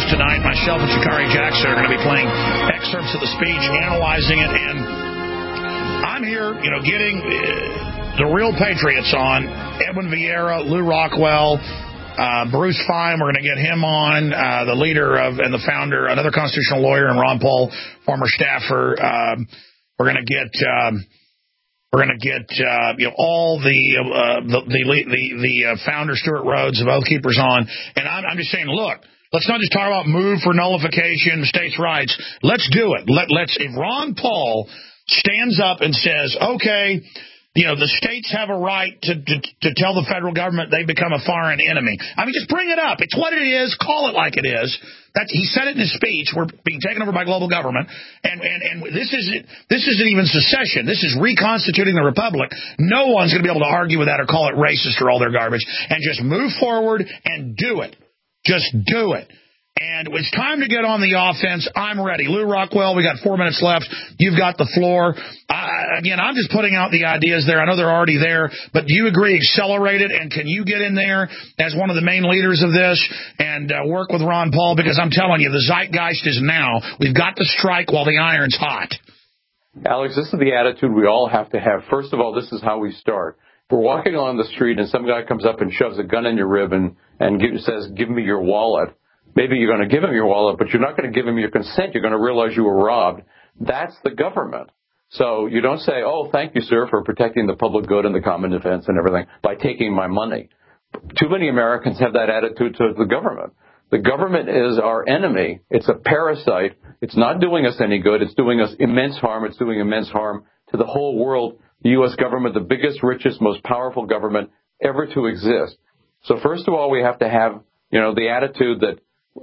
tonight. Myself and Shikari Jackson are going to be playing excerpts of the speech, analyzing it, and I'm here, getting the real patriots on. Edwin Vieira, Lew Rockwell, Bruce Fein. We're going to get him on, the leader of and the founder, another constitutional lawyer, and Ron Paul, former staffer. We're going to get all the founder, Stuart Rhodes of Oath Keepers on, and I'm just saying, look, let's not just talk about move for nullification, states' rights. Let's do it. Let's. If Ron Paul stands up and says, okay, the states have a right to tell the federal government they've become a foreign enemy. I mean, just bring it up. It's what it is. Call it like it is. He said it in his speech. We're being taken over by global government, and this isn't even secession. This is reconstituting the republic. No one's going to be able to argue with that or call it racist or all their garbage. And just move forward and do it. Just do it. And it's time to get on the offense. I'm ready. Lew Rockwell, we got 4 minutes left. You've got the floor. Again, I'm just putting out the ideas there. I know they're already there, but do you agree, accelerate it? And can you get in there as one of the main leaders of this and work with Ron Paul? Because I'm telling you, the zeitgeist is now. We've got to strike while the iron's hot. Alex, this is the attitude we all have to have. First of all, this is how we start. If we're walking along the street and some guy comes up and shoves a gun in your rib and says, give me your wallet, maybe you're going to give him your wallet, but you're not going to give him your consent. You're going to realize you were robbed. That's the government. So you don't say, oh, thank you, sir, for protecting the public good and the common defense and everything by taking my money. Too many Americans have that attitude to the government. The government is our enemy. It's a parasite. It's not doing us any good. It's doing us immense harm. It's doing immense harm to the whole world. The U.S. government, the biggest, richest, most powerful government ever to exist. So first of all, we have to have, the attitude that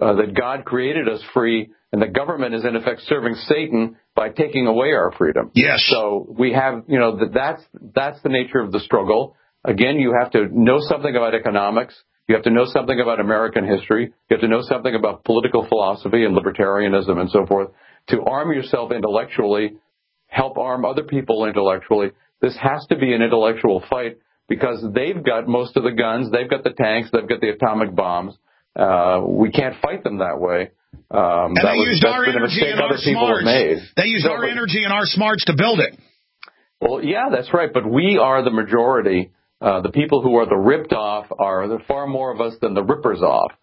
God created us free, and the government is in effect serving Satan by taking away our freedom. Yes. So we have, that's the nature of the struggle. Again, you have to know something about economics. You have to know something about American history. You have to know something about political philosophy and libertarianism and so forth to arm yourself intellectually, help arm other people intellectually. This has to be an intellectual fight because they've got most of the guns, they've got the tanks, they've got the atomic bombs. We can't fight them that way. And they used our energy and our smarts. They used our energy and our smarts to build it. Well, yeah, that's right. But we are the majority. The people who are the ripped off are far more of us than the rippers off.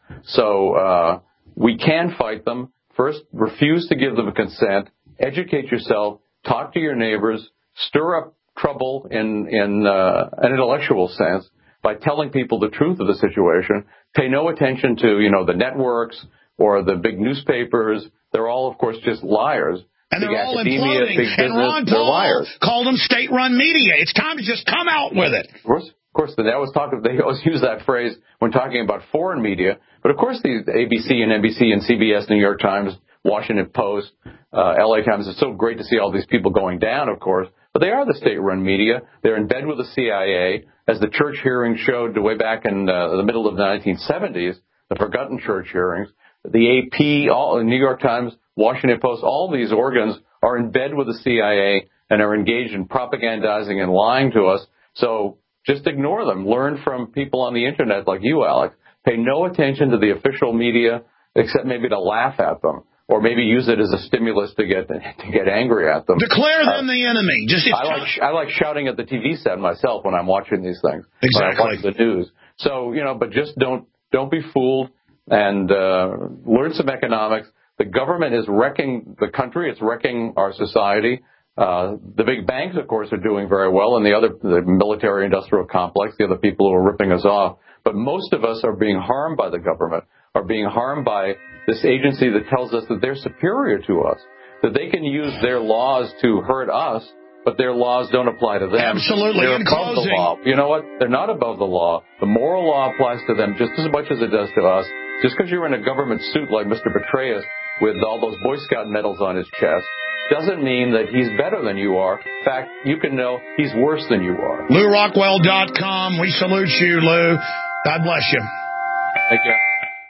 So we can fight them. First, refuse to give them consent. Educate yourself. Talk to your neighbors. Stir up trouble in an intellectual sense by telling people the truth of the situation. Pay no attention to, the networks or the big newspapers. They're all, of course, just liars. And they're all academia, imploding. Big business, and Ron they're Paul liars. called them state-run media. It's time to just come out with it. Of course, they always use that phrase when talking about foreign media. But, of course, the ABC and NBC and CBS, New York Times, Washington Post, LA Times, it's so great to see all these people going down, of course. But they are the state-run media. They're in bed with the CIA. As the church hearings showed way back in the middle of the 1970s, the forgotten church hearings, the AP, the New York Times, Washington Post, all these organs are in bed with the CIA and are engaged in propagandizing and lying to us. So just ignore them. Learn from people on the Internet like you, Alex. Pay no attention to the official media except maybe to laugh at them. Or maybe use it as a stimulus to get angry at them. Declare them the enemy. I like shouting at the TV set myself when I'm watching these things. Exactly. When I watch the news. So but just don't be fooled and learn some economics. The government is wrecking the country. It's wrecking our society. The big banks, of course, are doing very well, and the military-industrial complex, the other people who are ripping us off. But most of us are being harmed by the government, are being harmed by this agency that tells us that they're superior to us, that they can use their laws to hurt us, but their laws don't apply to them. Absolutely. They're above the law. You know what? They're not above the law. The moral law applies to them just as much as it does to us. Just because you're in a government suit like Mr. Petraeus with all those Boy Scout medals on his chest doesn't mean that he's better than you are. In fact, you can know he's worse than you are. LewRockwell.com. We salute you, Lew. God bless you. Thank you.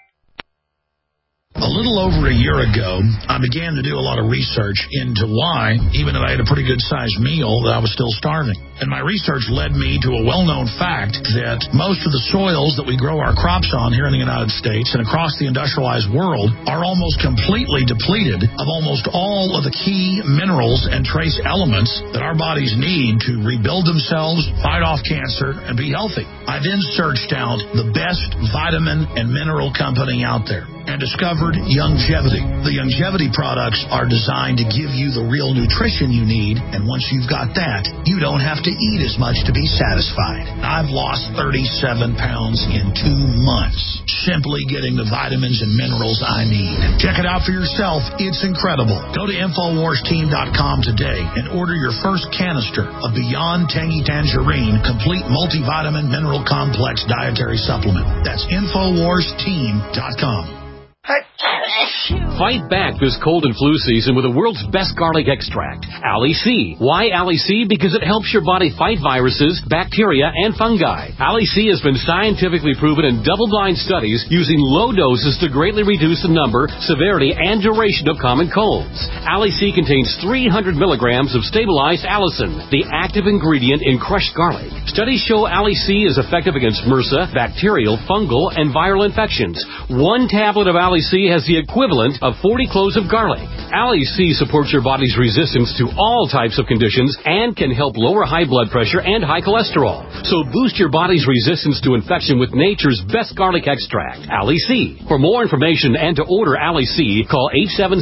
A little over a year ago, I began to do a lot of research into why, even if I had a pretty good-sized meal, that I was still starving. And my research led me to a well-known fact that most of the soils that we grow our crops on here in the United States and across the industrialized world are almost completely depleted of almost all of the key minerals and trace elements that our bodies need to rebuild themselves, fight off cancer, and be healthy. I then searched out the best vitamin and mineral company out there and discovered Youngevity. The Youngevity products are designed to give you the real nutrition you need, and once you've got that, you don't have to eat as much to be satisfied. I've lost 37 pounds in 2 months, simply getting the vitamins and minerals I need. Check it out for yourself. It's incredible. Go to InfoWarsTeam.com today and order your first canister of Beyond Tangy Tangerine Complete Multivitamin Mineral Complex Dietary Supplement. That's InfoWarsTeam.com. Fight back this cold and flu season with the world's best garlic extract, Ali C. Why Ali C? Because it helps your body fight viruses, bacteria, and fungi. Ali C has been scientifically proven in double-blind studies using low doses to greatly reduce the number, severity, and duration of common colds. Ali C contains 300 milligrams of stabilized allicin, the active ingredient in crushed garlic. Studies show Ali C is effective against MRSA, bacterial, fungal, and viral infections. 1 tablet of Ali C has the equivalent of 40 cloves of garlic. Ali C supports your body's resistance to all types of conditions and can help lower high blood pressure and high cholesterol. So boost your body's resistance to infection with nature's best garlic extract, Ali C. For more information and to order Ali C, call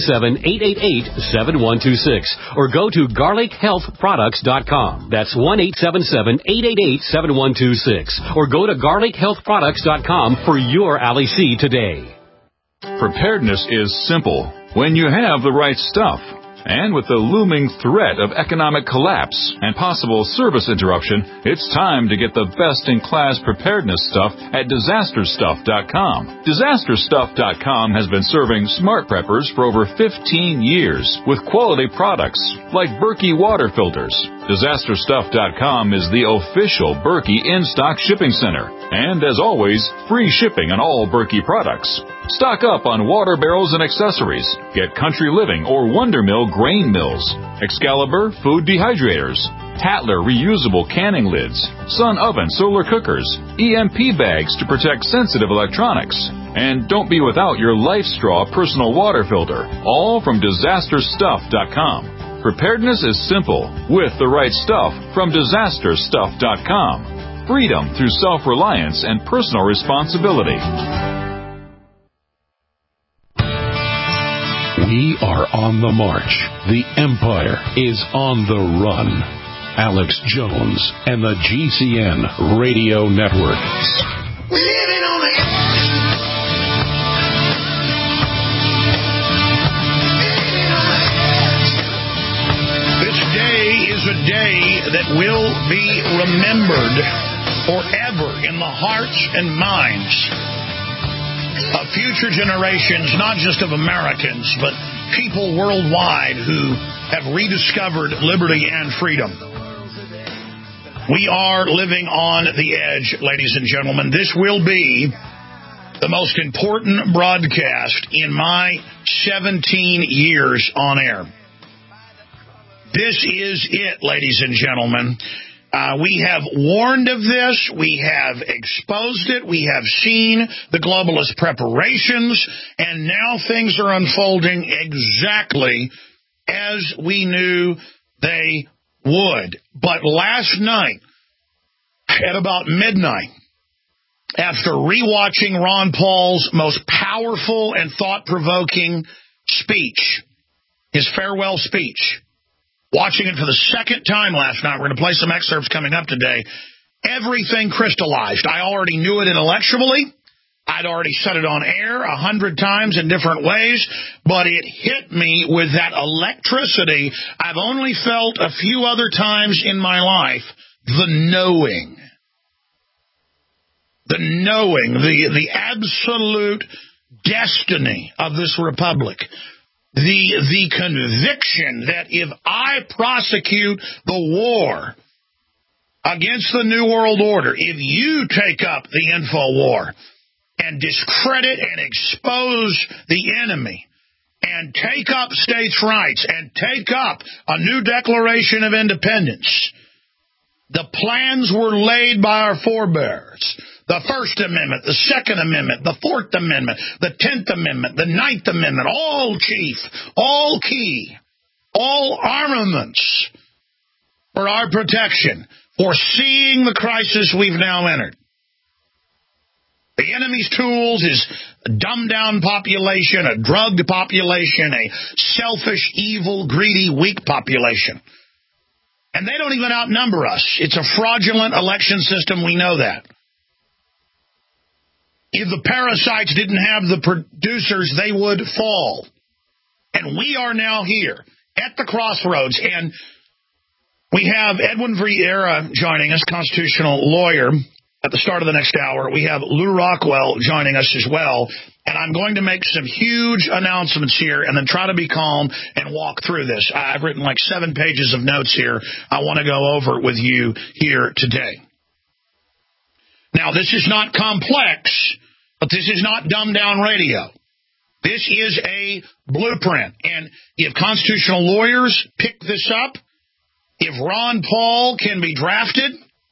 877-888-7126 or go to garlichealthproducts.com. That's 1-877-888-7126 or go to garlichealthproducts.com for your Ali C today. Preparedness is simple when you have the right stuff. And with the looming threat of economic collapse and possible service interruption, it's time to get the best-in-class preparedness stuff at DisasterStuff.com. DisasterStuff.com has been serving smart preppers for over 15 years with quality products like Berkey water filters. DisasterStuff.com is the official Berkey in-stock shipping center. And as always, free shipping on all Berkey products. Stock up on water barrels and accessories. Get Country Living or Wonder Mill grain mills, Excalibur food dehydrators, Tatler reusable canning lids, Sun Oven solar cookers, EMP bags to protect sensitive electronics. And don't be without your LifeStraw personal water filter, all from DisasterStuff.com. Preparedness is simple with the right stuff from DisasterStuff.com. Freedom through self-reliance and personal responsibility. We are on the march. The empire is on the run. Alex Jones and the GCN Radio Network. We're living on the edge. This day is a day that will be remembered forever in the hearts and minds of future generations, not just of Americans, but people worldwide who have rediscovered liberty and freedom. We are living on the edge, ladies and gentlemen. This will be the most important broadcast in my 17 years on air. This is it, ladies and gentlemen. We have warned of this. We have exposed it. We have seen the globalist preparations. And now things are unfolding exactly as we knew they would. But last night, at about midnight, after rewatching Ron Paul's most powerful and thought-provoking speech, his farewell speech, watching it for the second time last night, we're going to play some excerpts coming up today, everything crystallized. I already knew it intellectually. I'd already said it on air 100 times in different ways, but it hit me with that electricity I've only felt a few other times in my life, the knowing. The knowing, the absolute destiny of this republic. The conviction that if I prosecute the war against the New World Order, if you take up the info war and discredit and expose the enemy and take up states' rights and take up a new Declaration of Independence, The plans were laid by our forebears. The First Amendment, the Second Amendment, the Fourth Amendment, the 10th Amendment, the Ninth Amendment, all chief, all key, all armaments for our protection, foreseeing the crisis we've now entered. The enemy's tools is a dumbed-down population, a drugged population, a selfish, evil, greedy, weak population. And they don't even outnumber us. It's a fraudulent election system. We know that. If the parasites didn't have the producers, they would fall. And we are now here at the crossroads. And we have Edwin Vieira joining us, constitutional lawyer, at the start of the next hour. We have Lou Rockwell joining us as well. And I'm going to make some huge announcements here and then try to be calm and walk through this. I've written like 7 pages of notes here I want to go over with you here today. Now, this is not complex, but this is not dumbed-down radio. This is a blueprint. And if constitutional lawyers pick this up, if Ron Paul can be drafted,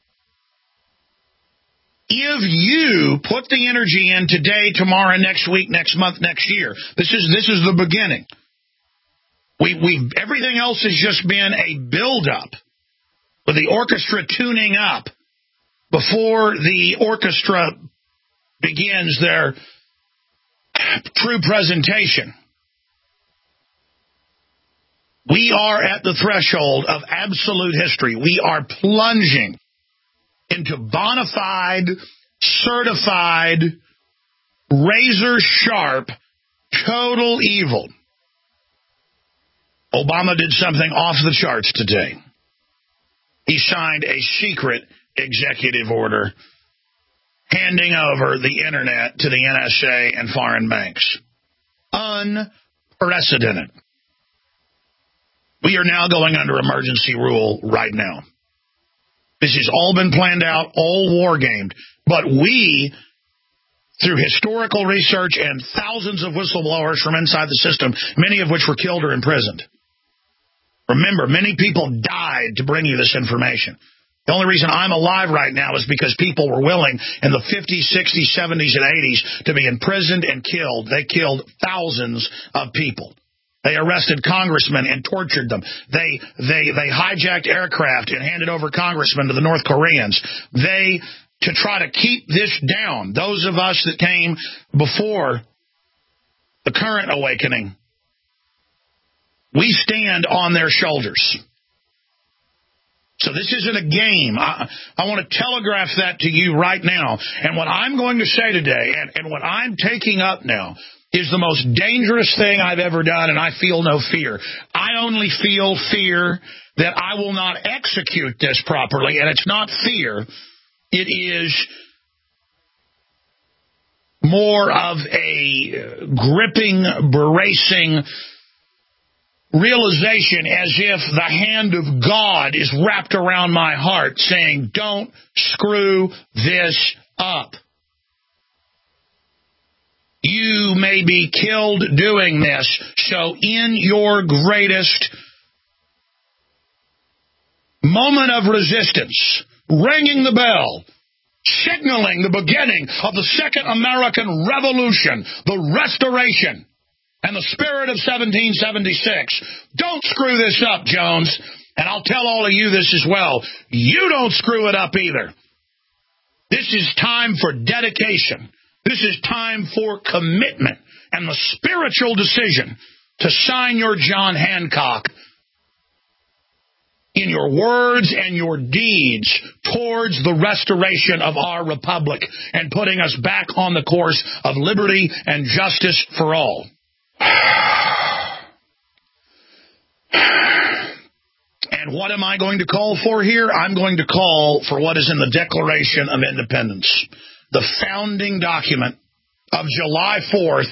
if you put the energy in today, tomorrow, next week, next month, next year, this is the beginning. Everything else has just been a build-up with the orchestra tuning up before the orchestra begins their true presentation. We are at the threshold of absolute history. We are plunging into bona fide, certified, razor-sharp, total evil. Obama did something off the charts today. He signed a secret executive order handing over the Internet to the NSA and foreign banks. Unprecedented. We are now going under emergency rule right now. This has all been planned out, all war-gamed. But we, through historical research and thousands of whistleblowers from inside the system, many of which were killed or imprisoned. Remember, many people died to bring you this information. The only reason I'm alive right now is because people were willing in the 50s, 60s, 70s, and 80s to be imprisoned and killed. They killed thousands of people. They arrested congressmen and tortured them. They hijacked aircraft and handed over congressmen to the North Koreans. To try to keep this down, those of us that came before the current awakening, we stand on their shoulders. So this isn't a game. I want to telegraph that to you right now. And what I'm going to say today, and what I'm taking up now, is the most dangerous thing I've ever done, and I feel no fear. I only feel fear that I will not execute this properly, and it's not fear. It is more of a gripping, bracing realization as if the hand of God is wrapped around my heart saying, don't screw this up. You may be killed doing this, so in your greatest moment of resistance, ringing the bell, signaling the beginning of the Second American Revolution, the Restoration, and the spirit of 1776. Don't screw this up, Jones. And I'll tell all of you this as well. You don't screw it up either. This is time for dedication. This is time for commitment and the spiritual decision to sign your John Hancock in your words and your deeds towards the restoration of our republic and putting us back on the course of liberty and justice for all. And what am I going to call for here? I'm going to call for what is in the Declaration of Independence, the founding document of July 4th,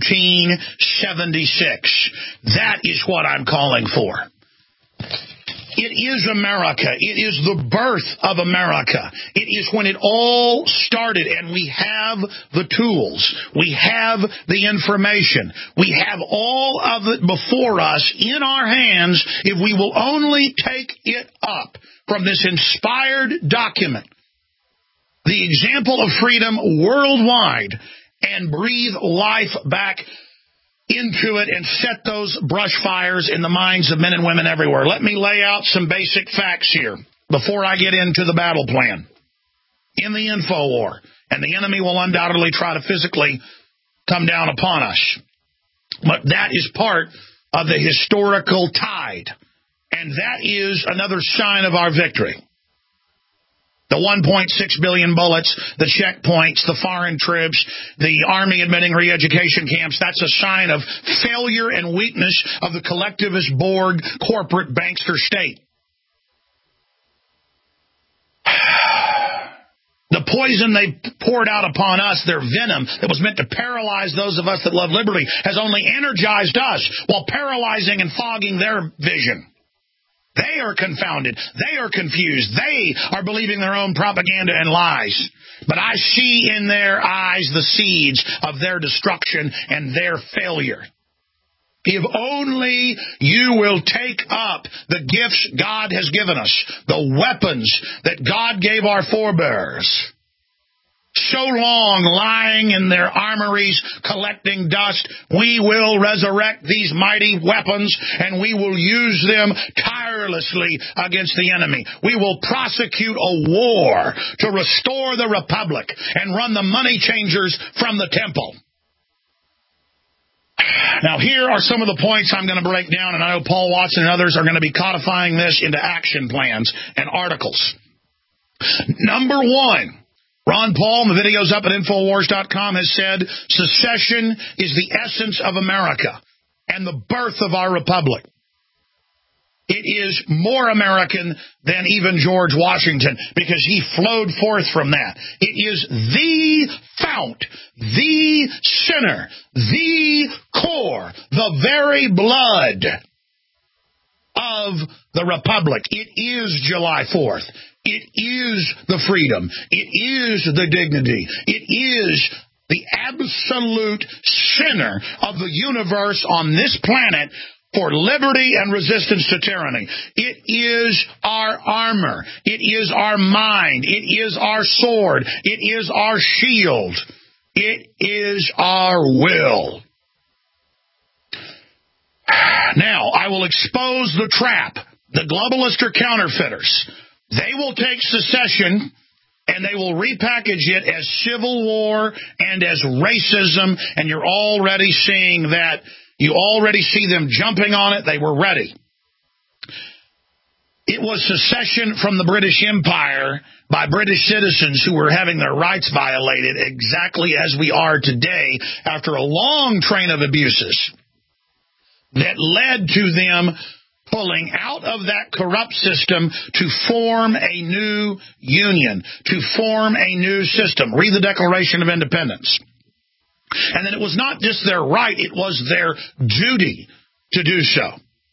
1776. That is what I'm calling for. It is America. It is the birth of America. It is when it all started, and we have the tools. We have the information. We have all of it before us in our hands if we will only take it up from this inspired document, the example of freedom worldwide, and breathe life back into it and set those brush fires in the minds of men and women everywhere. Let me lay out some basic facts here before I get into the battle plan. In the info war, and the enemy will undoubtedly try to physically come down upon us, but that is part of the historical tide, and that is another sign of our victory. The 1.6 billion bullets, the checkpoints, the foreign troops, the Army admitting re-education camps, that's a sign of failure and weakness of the collectivist Borg corporate bankster state. The poison they poured out upon us, their venom that was meant to paralyze those of us that love liberty, has only energized us while paralyzing and fogging their vision. They are confounded. They are confused. They are believing their own propaganda and lies. But I see in their eyes the seeds of their destruction and their failure. If only you will take up the gifts God has given us, the weapons that God gave our forebears, so long lying in their armories collecting dust, we will resurrect these mighty weapons and we will use them tirelessly against the enemy. We will prosecute a war to restore the republic and run the money changers from the temple. Now, here are some of the points I'm going to break down, and I know Paul Watson and others are going to be codifying this into action plans and articles. Number one, Ron Paul, in the videos up at Infowars.com, has said secession is the essence of America and the birth of our republic. It is more American than even George Washington because he flowed forth from that. It is the fount, the center, the core, the very blood of the republic. It is July 4th. It is the freedom. It is the dignity. It is the absolute center of the universe on this planet for liberty and resistance to tyranny. It is our armor. It is our mind. It is our sword. It is our shield. It is our will. Now, I will expose the trap. The globalists are counterfeiters. They will take secession and they will repackage it as civil war and as racism, and you're already seeing that. You already see them jumping on it. They were ready. It was secession from the British Empire by British citizens who were having their rights violated exactly as we are today after a long train of abuses that led to them pulling out of that corrupt system to form a new union, to form a new system. Read the Declaration of Independence. And then it was not just their right, it was their duty to do so.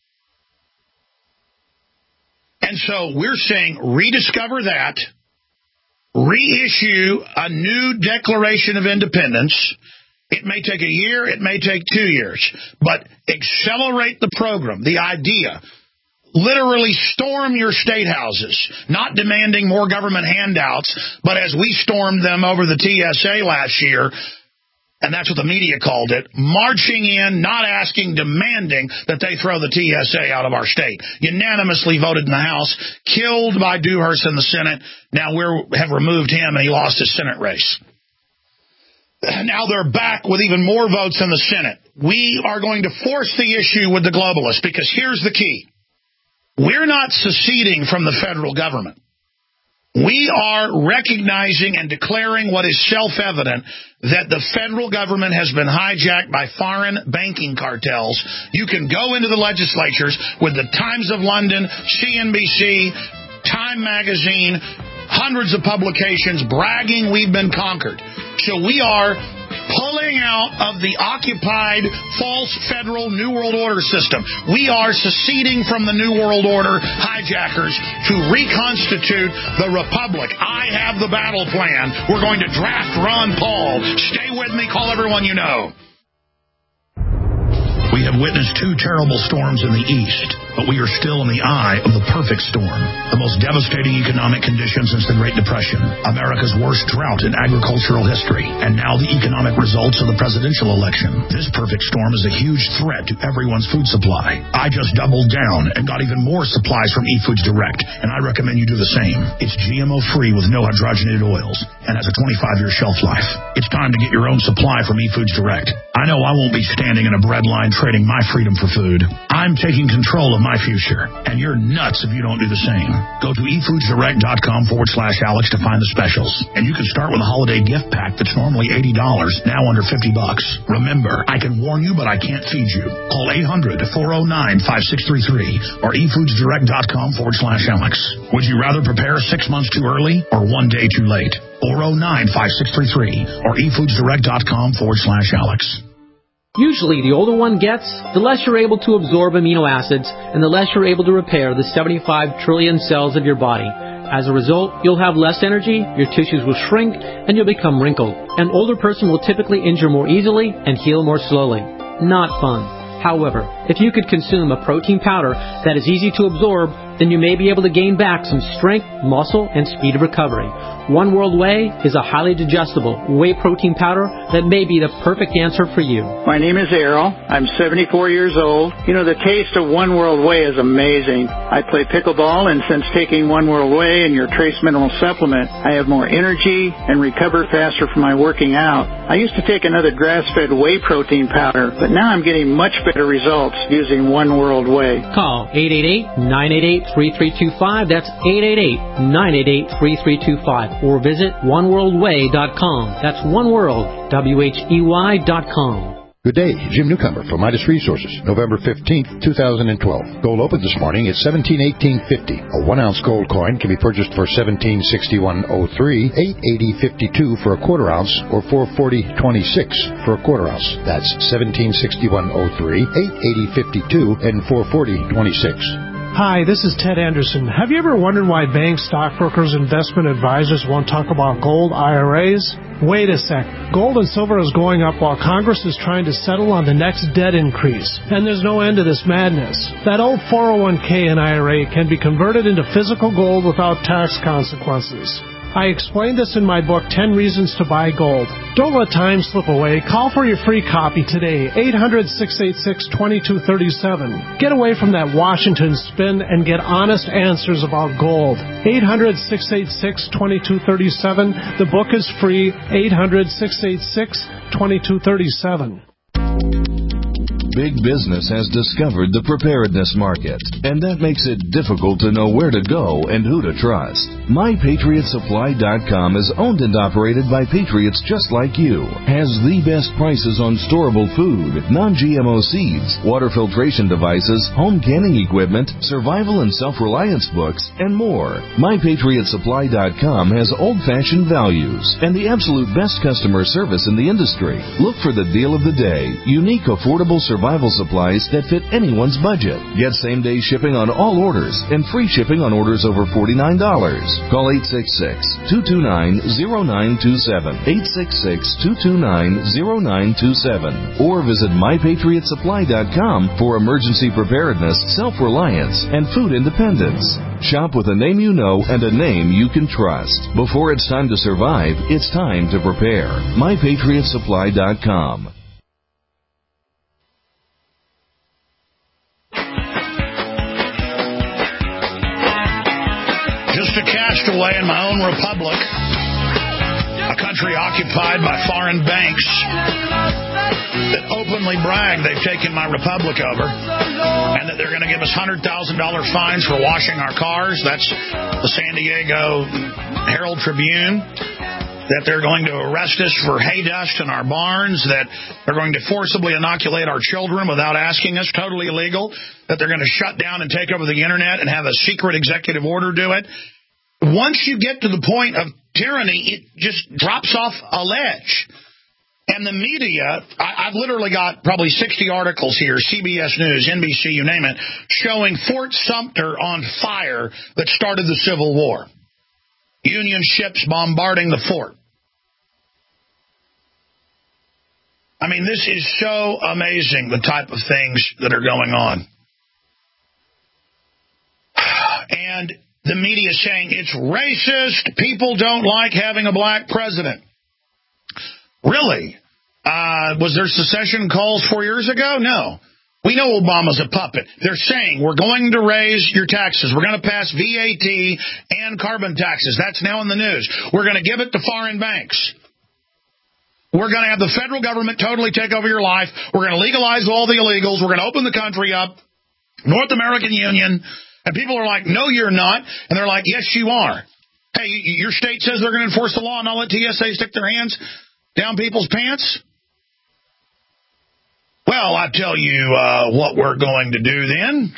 And so we're saying rediscover that, reissue a new Declaration of Independence. It may take a year, it may take 2 years, but accelerate the program, the idea. Literally storm your state houses, not demanding more government handouts, but as we stormed them over the TSA last year, and that's what the media called it, marching in, not asking, demanding that they throw the TSA out of our state. Unanimously voted in the House, killed by Dewhurst in the Senate. Now we have removed him, and he lost his Senate race. Now they're back with even more votes in the Senate. We are going to force the issue with the globalists, because here's the key. We're not seceding from the federal government. We are recognizing and declaring what is self-evident, that the federal government has been hijacked by foreign banking cartels. You can go into the legislatures with the Times of London, CNBC, Time Magazine, hundreds of publications bragging we've been conquered. So we are pulling getting out of the occupied false federal New World Order system. We are seceding from the New World Order hijackers to reconstitute the Republic. I have the battle plan. We're going to draft Ron Paul. Stay with me. Call everyone you know. We have witnessed two terrible storms in the east, but we are still in the eye of the perfect storm. The most devastating economic conditions since the Great Depression, America's worst drought in agricultural history, and now the economic results of the presidential election. This perfect storm is a huge threat to everyone's food supply. I just doubled down and got even more supplies from eFoods Direct, and I recommend you do the same. It's GMO-free with no hydrogenated oils and has a 25-year shelf life. It's time to get your own supply from eFoods Direct. I know I won't be standing in a bread line trading my freedom for food. I'm taking control of my future, and you're nuts if you don't do the same. Go to eFoodsDirect.com/Alex to find the specials. And you can start with a holiday gift pack that's normally $80, now under $50. Remember, I can warn you, but I can't feed you. Call 800-409-5633 or eFoodsDirect.com/Alex. Would you rather prepare 6 months too early or 1 day too late? 409-5633 or eFoodsDirect.com/Alex. Usually, the older one gets, the less you're able to absorb amino acids, and the less you're able to repair the 75 trillion cells of your body. As a result, you'll have less energy, your tissues will shrink, and you'll become wrinkled. An older person will typically injure more easily and heal more slowly. Not fun. However, if you could consume a protein powder that is easy to absorb, then you may be able to gain back some strength, muscle, and speed of recovery. One World Whey is a highly digestible whey protein powder that may be the perfect answer for you. My name is Errol. I'm 74 years old. You know, the taste of One World Whey is amazing. I play pickleball, and since taking One World Whey and your Trace Mineral Supplement, I have more energy and recover faster from my working out. I used to take another grass-fed whey protein powder, but now I'm getting much better results using One World Whey. Call 888-988-3325. That's 888-988-3325. Or visit oneworldwhey.com. That's oneworld, WHEY.com. Good day, Jim Newcomer from Midas Resources, November 15th, 2012. Gold opened this morning at $17.1850. A 1-ounce gold coin can be purchased for $17.6103, $8.8052 for a quarter ounce, or $440.26 for a quarter ounce. That's $17.6103, $8.8052, and $440.26. Hi, this is Ted Anderson. Have you ever wondered why banks, stockbrokers, investment advisors won't talk about gold IRAs? Wait a sec. Gold and silver is going up while Congress is trying to settle on the next debt increase. And there's no end to this madness. That old 401k and IRA can be converted into physical gold without tax consequences. I explained this in my book, 10 Reasons to Buy Gold. Don't let time slip away. Call for your free copy today, 800-686-2237. Get away from that Washington spin and get honest answers about gold. 800-686-2237. The book is free, 800-686-2237. Big business has discovered the preparedness market, and that makes it difficult to know where to go and who to trust. MyPatriotSupply.com is owned and operated by patriots just like you, has the best prices on storable food, non-GMO seeds, water filtration devices, home canning equipment, survival and self-reliance books, and more. MyPatriotSupply.com has old-fashioned values and the absolute best customer service in the industry. Look for the deal of the day, unique, affordable survival supplies that fit anyone's budget. Get same-day shipping on all orders and free shipping on orders over $49. Call 866-229-0927, 866-229-0927, or visit MyPatriotSupply.com for emergency preparedness, self-reliance, and food independence. Shop with a name you know and a name you can trust. Before it's time to survive, it's time to prepare. MyPatriotSupply.com. Just a castaway in my own republic, a country occupied by foreign banks that openly brag they've taken my republic over and that they're going to give us $100,000 fines for washing our cars. That's the San Diego Herald Tribune. That they're going to arrest us for hay dust in our barns, that they're going to forcibly inoculate our children without asking us, totally illegal, that they're going to shut down and take over the internet and have a secret executive order do it. Once you get to the point of tyranny, it just drops off a ledge. And the media, I've literally got probably 60 articles here, CBS News, NBC, you name it, showing Fort Sumter on fire that started the Civil War. Union ships bombarding the fort. I mean, this is so amazing, the type of things that are going on. And the media saying it's racist. People don't like having a black president. Really? Was there secession calls 4 years ago? No. We know Obama's a puppet. They're saying we're going to raise your taxes. We're going to pass VAT and carbon taxes. That's now in the news. We're going to give it to foreign banks. We're going to have the federal government totally take over your life. We're going to legalize all the illegals. We're going to open the country up. North American Union. And people are like, no, you're not. And they're like, yes, you are. Hey, your state says they're going to enforce the law and not let TSA stick their hands down people's pants? Well, I tell you what we're going to do then.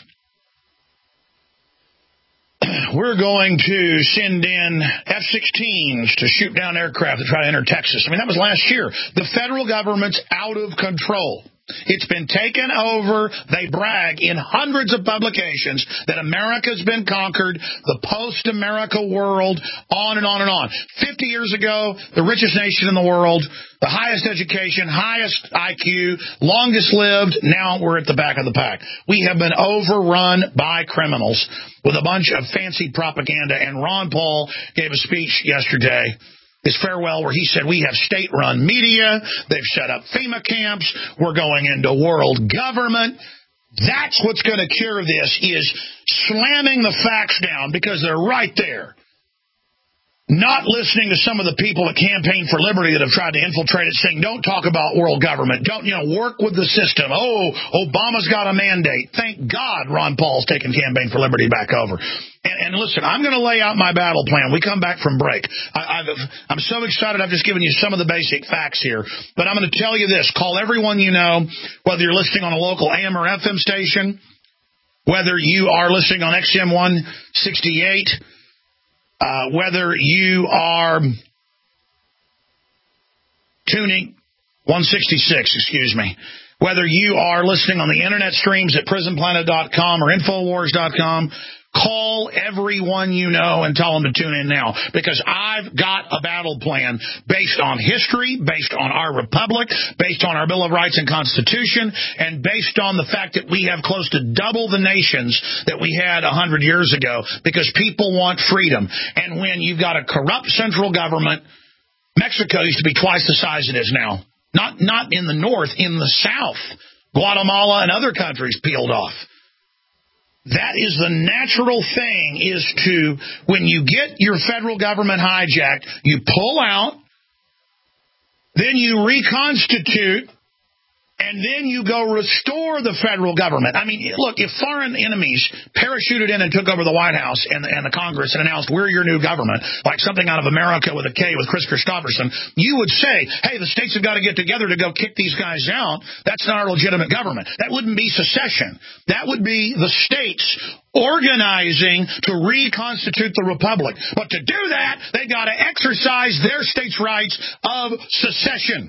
We're going to send in F-16s to shoot down aircraft to try to enter Texas. I mean, that was last year. The federal government's out of control. It's been taken over. They brag in hundreds of publications that America's been conquered, the post-America world, on and on and on. 50 years ago, the richest nation in the world, the highest education, highest IQ, longest lived. Now we're at the back of the pack. We have been overrun by criminals with a bunch of fancy propaganda. And Ron Paul gave a speech yesterday, his farewell, where he said, we have state-run media. They've set up FEMA camps. We're going into world government. That's what's going to cure this, is slamming the facts down because they're right there. Not listening to some of the people at Campaign for Liberty that have tried to infiltrate it, saying, don't talk about world government. Don't, work with the system. Oh, Obama's got a mandate. Thank God Ron Paul's taking Campaign for Liberty back over. And listen, I'm going to lay out my battle plan. We come back from break. I'm so excited. I've just given you some of the basic facts here. But I'm going to tell you this. Call everyone you know, whether you're listening on a local AM or FM station, whether you are listening on XM 168, whether you are tuning 166, whether you are listening on the internet streams at prisonplanet.com or Infowars.com, call everyone you know and tell them to tune in now, because I've got a battle plan based on history, based on our republic, based on our Bill of Rights and Constitution, and based on the fact that we have close to double the nations that we had 100 years ago, because people want freedom. And when you've got a corrupt central government, Mexico used to be twice the size it is now. Not in the north, in the south. Guatemala and other countries peeled off. That is the natural thing, is to, when you get your federal government hijacked, you pull out, then you reconstitute, and then you go restore the federal government. I mean, look, if foreign enemies parachuted in and took over the White House and the Congress and announced, we're your new government, like something out of America with a K with Chris Christopherson, you would say, hey, the states have got to get together to go kick these guys out. That's not our legitimate government. That wouldn't be secession. That would be the states organizing to reconstitute the republic. But to do that, they've got to exercise their states' rights of secession.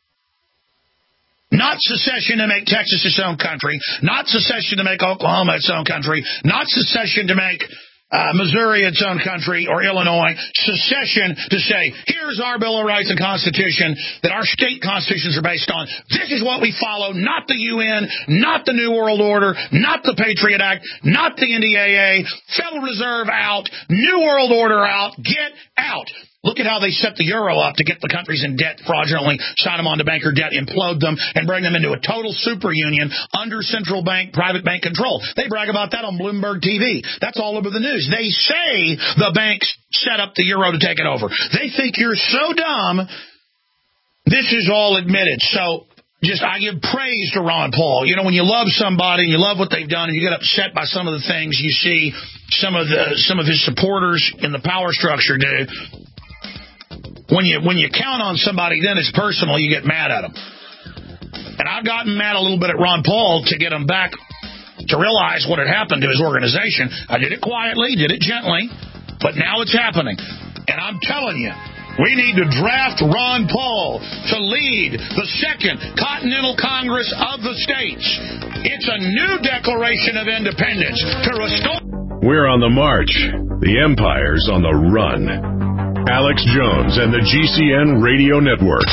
Not secession to make Texas its own country, not secession to make Oklahoma its own country, not secession to make Missouri its own country, or Illinois. Secession to say, here's our Bill of Rights and Constitution that our state constitutions are based on. This is what we follow, not the UN, not the New World Order, not the Patriot Act, not the NDAA, Federal Reserve out, New World Order out, get out. Look at how they set the euro up to get the countries in debt fraudulently, sign them onto banker debt, implode them, and bring them into a total super union under central bank, private bank control. They brag about that on Bloomberg TV. That's all over the news. They say the banks set up the euro to take it over. They think you're so dumb. This is all admitted. So I give praise to Ron Paul. When you love somebody and you love what they've done and you get upset by some of the things you see some of his supporters in the power structure do, when you count on somebody, then it's personal, you get mad at them. And I've gotten mad a little bit at Ron Paul to get him back to realize what had happened to his organization. I did it quietly, did it gently, but now it's happening. And I'm telling you, We need to draft Ron Paul to lead the Second Continental Congress of the States. It's a new Declaration of Independence to restore... We're on the march. The empire's on the run. Alex Jones and the GCN Radio Network.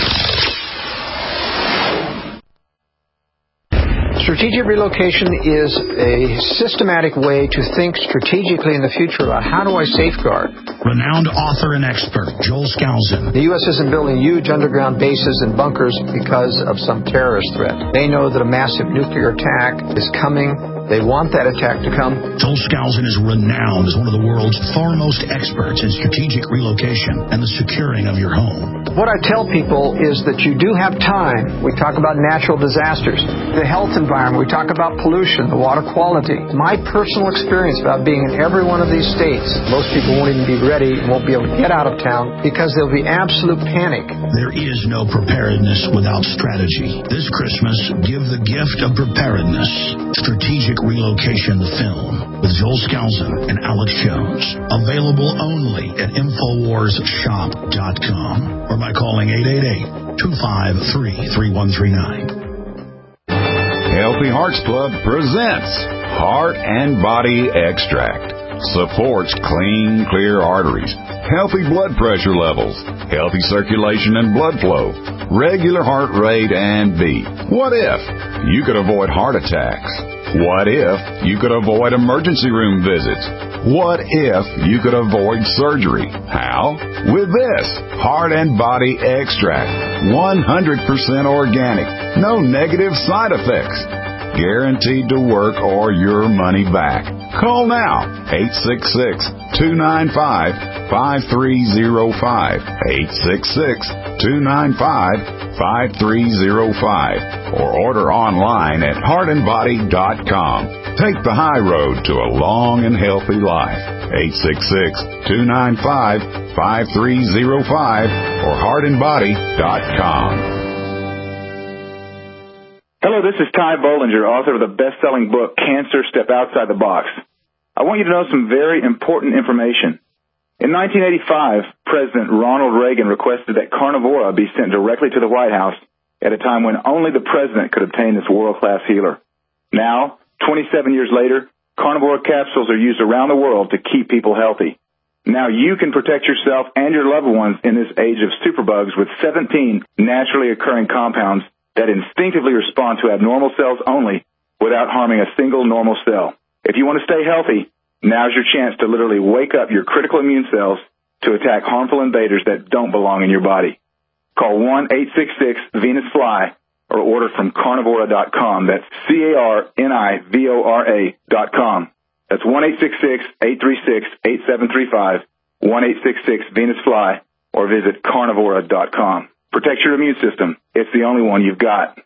Strategic relocation is a systematic way to think strategically in the future about how do I safeguard. Renowned author and expert Joel Skousen. The U.S. isn't building huge underground bases and bunkers because of some terrorist threat. They know that a massive nuclear attack is coming. They want that attack to come. Joel Skousen is renowned as one of the world's foremost experts in strategic relocation and the securing of your home. What I tell people is that you do have time. We talk about natural disasters, the health environment. We talk about pollution, the water quality. My personal experience about being in every one of these states, most people won't even be ready and won't be able to get out of town because there'll be absolute panic. There is no preparedness without strategy. This Christmas, give the gift of preparedness. Strategic Relocation, the film, with Joel Skousen and Alex Jones. Available only at InfoWarsShop.com or by calling 888-253-3139. Healthy Hearts Club presents Heart and Body Extract. Supports clean, clear arteries, healthy blood pressure levels, healthy circulation and blood flow, regular heart rate and beat. What if you could avoid heart attacks? What if you could avoid emergency room visits? What if you could avoid surgery? How? With this Heart and Body Extract. 100% organic. No negative side effects. Guaranteed to work or your money back. Call now. 866-295-5305. 866-295-5305. Or order online at heartandbody.com. Take the high road to a long and healthy life. 866-295-5305 or heartandbody.com. Hello, this is Ty Bollinger, author of the best-selling book, Cancer, Step Outside the Box. I want you to know some very important information. In 1985, President Ronald Reagan requested that Carnivora be sent directly to the White House at a time when only the president could obtain this world-class healer. Now, 27 years later, Carnivora capsules are used around the world to keep people healthy. Now you can protect yourself and your loved ones in this age of superbugs with 17 naturally occurring compounds that instinctively respond to abnormal cells only without harming a single normal cell. If you want to stay healthy, now's your chance to literally wake up your critical immune cells to attack harmful invaders that don't belong in your body. Call 1-866-VENUS-FLY or order from Carnivora.com. That's CARNIVORA.com. That's 1-866-836-8735, 1-866-VENUS-FLY, or visit Carnivora.com. Protect your immune system. It's the only one you've got.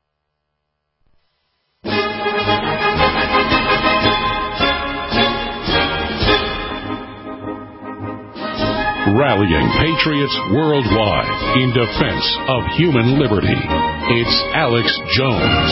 Rallying patriots worldwide in defense of human liberty. It's Alex Jones.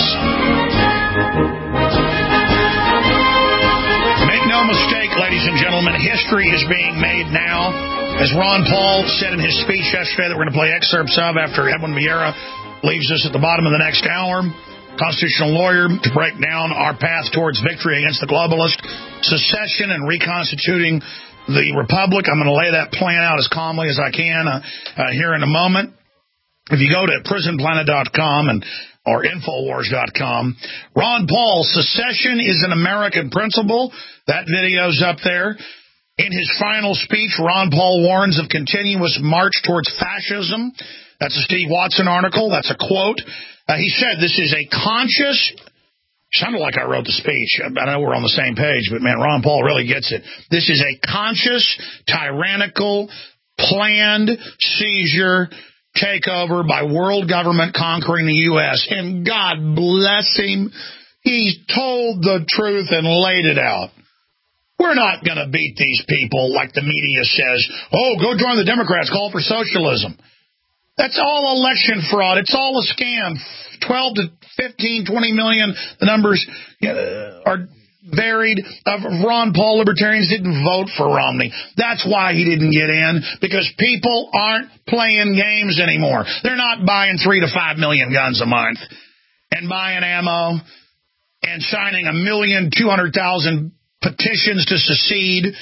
Make no mistake, ladies and gentlemen, history is being made now. As Ron Paul said in his speech yesterday that we're going to play excerpts of after Edwin Vieira leaves us at the bottom of the next hour, constitutional lawyer, to break down our path towards victory against the globalist, secession, and reconstituting the republic. I'm going to lay that plan out as calmly as I can here in a moment. If you go to prisonplanet.com or Infowars.com, Ron Paul, secession is an American principle. That video's up there. In his final speech, Ron Paul warns of continuous march towards fascism. That's a Steve Watson article. That's a quote. He said this is a conscious... Sounded like I wrote the speech. I know we're on the same page, but, man, Ron Paul really gets it. This is a conscious, tyrannical, planned seizure takeover by world government conquering the U.S. And God bless him, he told the truth and laid it out. We're not going to beat these people like the media says. Oh, go join the Democrats, call for socialism. That's all election fraud. It's all a scam. 12 to 15, 20 million, the numbers are varied of Ron Paul libertarians didn't vote for Romney. That's why he didn't get in, because people aren't playing games anymore. They're not buying 3 to 5 million guns a month and buying ammo and signing 1,200,000 petitions to secede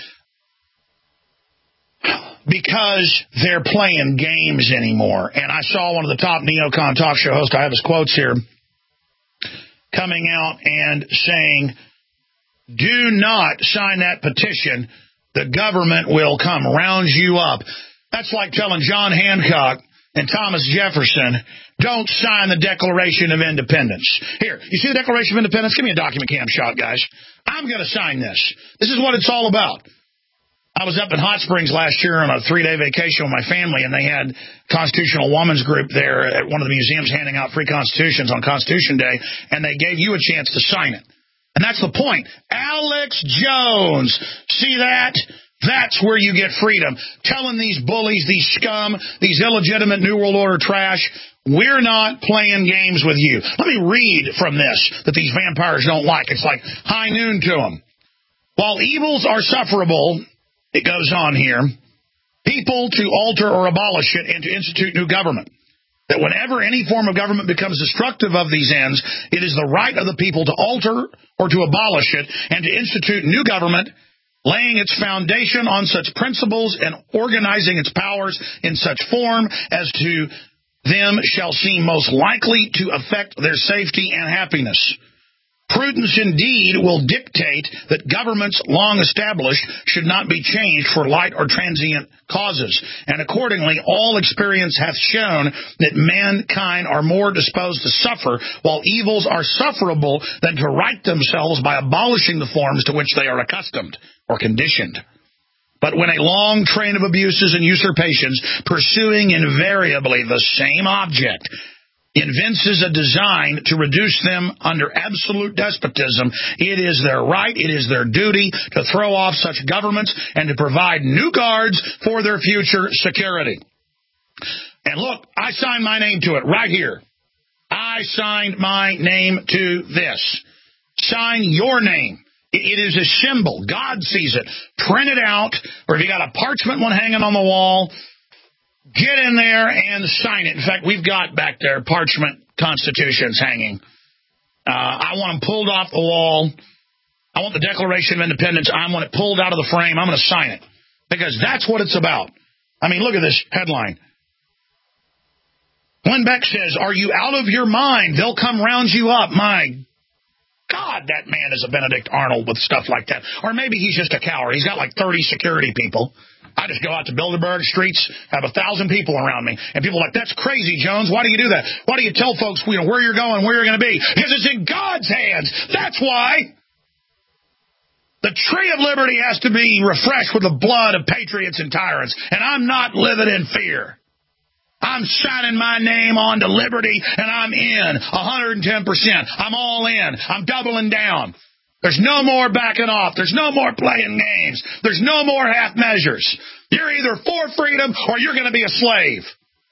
because they're playing games anymore. And I saw one of the top neocon talk show hosts, I have his quotes here, coming out and saying, do not sign that petition. The government will come round you up. That's like telling John Hancock and Thomas Jefferson, don't sign the Declaration of Independence. Here, you see the Declaration of Independence? Give me a document cam shot, guys. I'm going to sign this. This is what it's all about. I was up in Hot Springs last year on a 3-day vacation with my family, and they had Constitutional Women's Group there at one of the museums handing out free constitutions on Constitution Day, and they gave you a chance to sign it. And that's the point. Alex Jones. See that? That's where you get freedom. Telling these bullies, these scum, these illegitimate New World Order trash, we're not playing games with you. Let me read from this that these vampires don't like. It's like high noon to them. While evils are sufferable, it goes on here, people to alter or abolish it and to institute new government. That whenever any form of government becomes destructive of these ends, it is the right of the people to alter or to abolish it and to institute new government, laying its foundation on such principles and organizing its powers in such form as to them shall seem most likely to affect their safety and happiness. Prudence indeed will dictate that governments long established should not be changed for light or transient causes, and accordingly all experience hath shown that mankind are more disposed to suffer, while evils are sufferable, than to right themselves by abolishing the forms to which they are accustomed or conditioned. But when a long train of abuses and usurpations, pursuing invariably the same object, evinces a design to reduce them under absolute despotism, it is their right, it is their duty to throw off such governments and to provide new guards for their future security. And look, I signed my name to it right here. I signed my name to this. Sign your name. It is a symbol. God sees it. Print it out, or if you got a parchment one hanging on the wall, get in there and sign it. In fact, we've got back there parchment constitutions hanging. I want them pulled off the wall. I want the Declaration of Independence. I want it pulled out of the frame. I'm going to sign it because that's what it's about. I mean, look at this headline. Glenn Beck says, are you out of your mind? They'll come round you up. My God, that man is a Benedict Arnold with stuff like that. Or maybe he's just a coward. He's got like 30 security people. I just go out to Bilderberg streets, have 1,000 people around me, and people are like, that's crazy, Jones. Why do you do that? Why do you tell folks where you're going, where you're going to be? Because it's in God's hands. That's why. The tree of liberty has to be refreshed with the blood of patriots and tyrants, and I'm not living in fear. I'm signing my name on to liberty, and I'm in 110%. I'm all in. I'm doubling down. There's no more backing off. There's no more playing games. There's no more half measures. You're either for freedom or you're going to be a slave.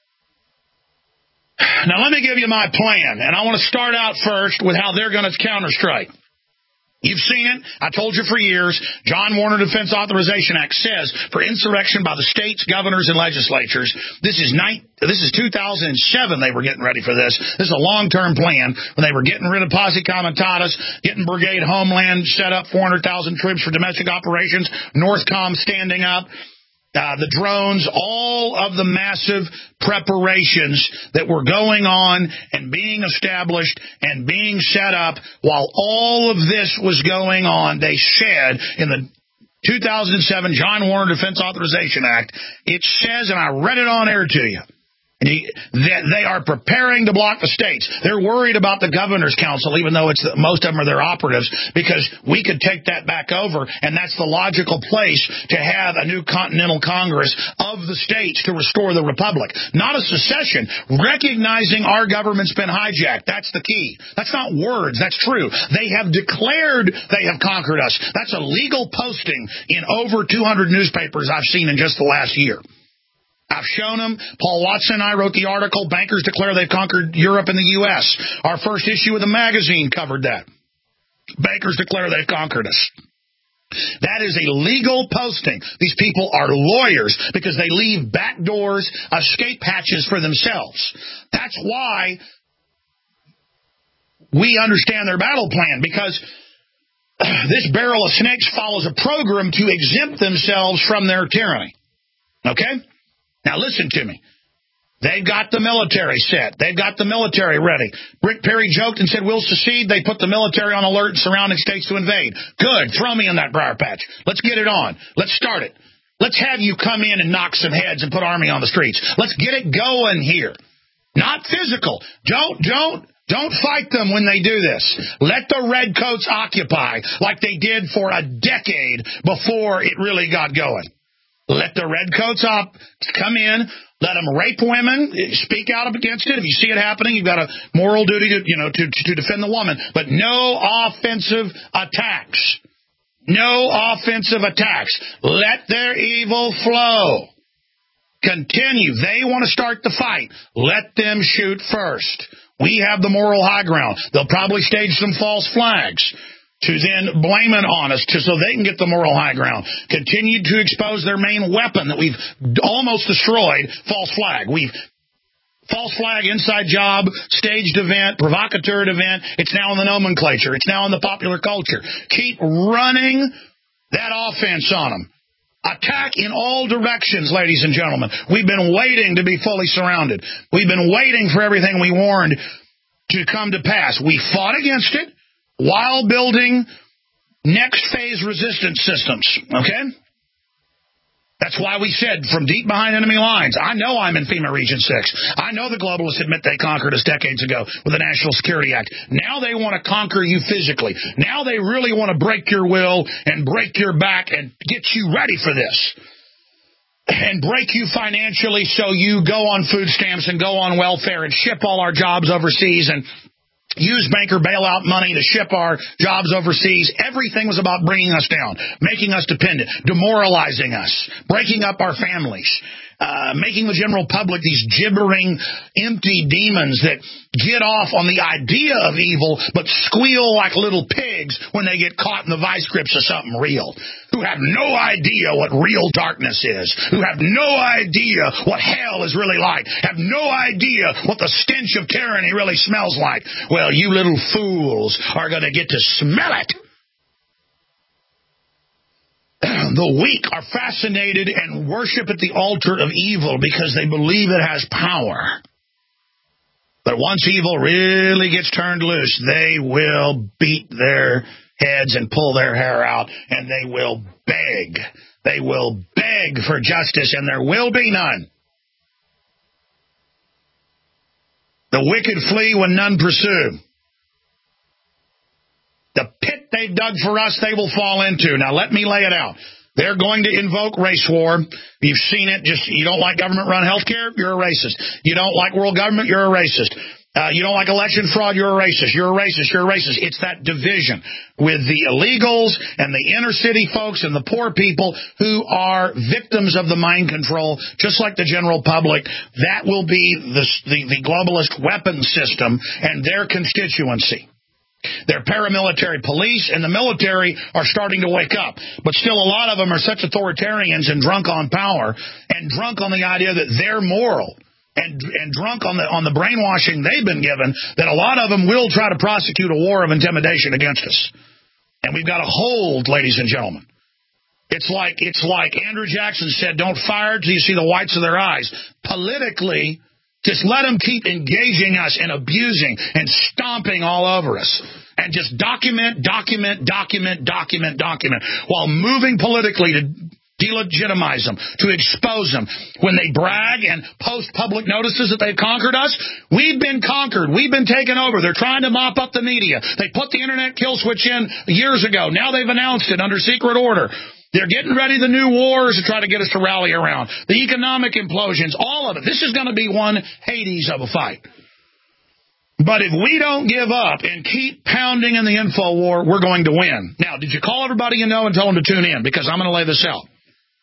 Now, let me give you my plan, and I want to start out first with how they're going to counterstrike. You've seen it. I told you for years. John Warner Defense Authorization Act says for insurrection by the states, governors, and legislatures. This is 2007 they were getting ready for this. This is a long-term plan when they were getting rid of posse comitatus, getting Brigade Homeland set up, 400,000 troops for domestic operations, Northcom standing up. The drones, all of the massive preparations that were going on and being established and being set up while all of this was going on, they said in the 2007 John Warner Defense Authorization Act, it says, and I read it on air to you, that they are preparing to block the states. They're worried about the governor's council, even though most of them are their operatives, because we could take that back over, and that's the logical place to have a new continental Congress of the states to restore the republic. Not a secession. Recognizing our government's been hijacked. That's the key. That's not words. That's true. They have declared they have conquered us. That's a legal posting in over 200 newspapers I've seen in just the last year. I've shown them. Paul Watson and I wrote the article, Bankers Declare They've Conquered Europe and the U.S. Our first issue of the magazine covered that. bankers declare they've conquered us. That is a legal posting. These people are lawyers because they leave back doors, escape hatches for themselves. That's why we understand their battle plan, because this barrel of snakes follows a program to exempt themselves from their tyranny. Okay? Now listen to me. They've got the military set. They've got the military ready. Rick Perry joked and said, we'll secede. They put the military on alert, surrounding states to invade. Good. Throw me in that briar patch. Let's get it on. Let's start it. Let's have you come in and knock some heads and put army on the streets. Let's get it going here. Not physical. Don't fight them when they do this. Let the redcoats occupy like they did for a decade before it really got going. Let the redcoats come in. Let them rape women. Speak out against it. If you see it happening, you've got a moral duty to defend the woman. But no offensive attacks. No offensive attacks. Let their evil flow. Continue. They want to start the fight. Let them shoot first. We have the moral high ground. They'll probably stage some false flags to then blame it on us so they can get the moral high ground. Continue to expose their main weapon that we've almost destroyed, false flag. False flag, inside job, staged event, provocateur event. It's now in the nomenclature. It's now in the popular culture. Keep running that offense on them. Attack in all directions, ladies and gentlemen. We've been waiting to be fully surrounded. We've been waiting for everything we warned to come to pass. We fought against it while building next phase resistance systems, okay? That's why we said from deep behind enemy lines, I know I'm in FEMA Region 6. I know the globalists admit they conquered us decades ago with the National Security Act. Now they want to conquer you physically. Now they really want to break your will and break your back and get you ready for this. And break you financially so you go on food stamps and go on welfare and ship all our jobs overseas and use banker bailout money to ship our jobs overseas. Everything was about bringing us down, making us dependent, demoralizing us, breaking up our families, making the general public these gibbering, empty demons that get off on the idea of evil but squeal like little pigs when they get caught in the vice grips of something real, who have no idea what real darkness is, who have no idea what hell is really like, have no idea what the stench of tyranny really smells like. Well, you little fools are going to get to smell it. The weak are fascinated and worship at the altar of evil because they believe it has power. But once evil really gets turned loose, they will beat their heads and pull their hair out, and they will beg. They will beg for justice, and there will be none. The wicked flee when none pursue. The pit they've dug for us, they will fall into. Now, let me lay it out. They're going to invoke race war. You've seen it. You don't like government-run health care? You're a racist. You don't like world government? You're a racist. You don't like election fraud? You're a racist. You're a racist. You're a racist. It's that division with the illegals and the inner-city folks and the poor people who are victims of the mind control, just like the general public. That will be the globalist weapon system and their constituency. Their paramilitary police and the military are starting to wake up. But still, a lot of them are such authoritarians and drunk on power and drunk on the idea that they're moral and drunk on the brainwashing they've been given that a lot of them will try to prosecute a war of intimidation against us. And we've got to hold, ladies and gentlemen. It's like Andrew Jackson said, don't fire till you see the whites of their eyes. Politically, just let them keep engaging us and abusing and stomping all over us. And just document, while moving politically to delegitimize them, to expose them. When they brag and post public notices that they've conquered us, we've been conquered. We've been taken over. They're trying to mop up the media. They put the internet kill switch in years ago. Now they've announced it under secret order. They're getting ready the new wars to try to get us to rally around. The economic implosions, all of it. This is going to be one Hades of a fight. But if we don't give up and keep pounding in the info war, we're going to win. Now, did you call everybody you know and tell them to tune in? Because I'm going to lay this out.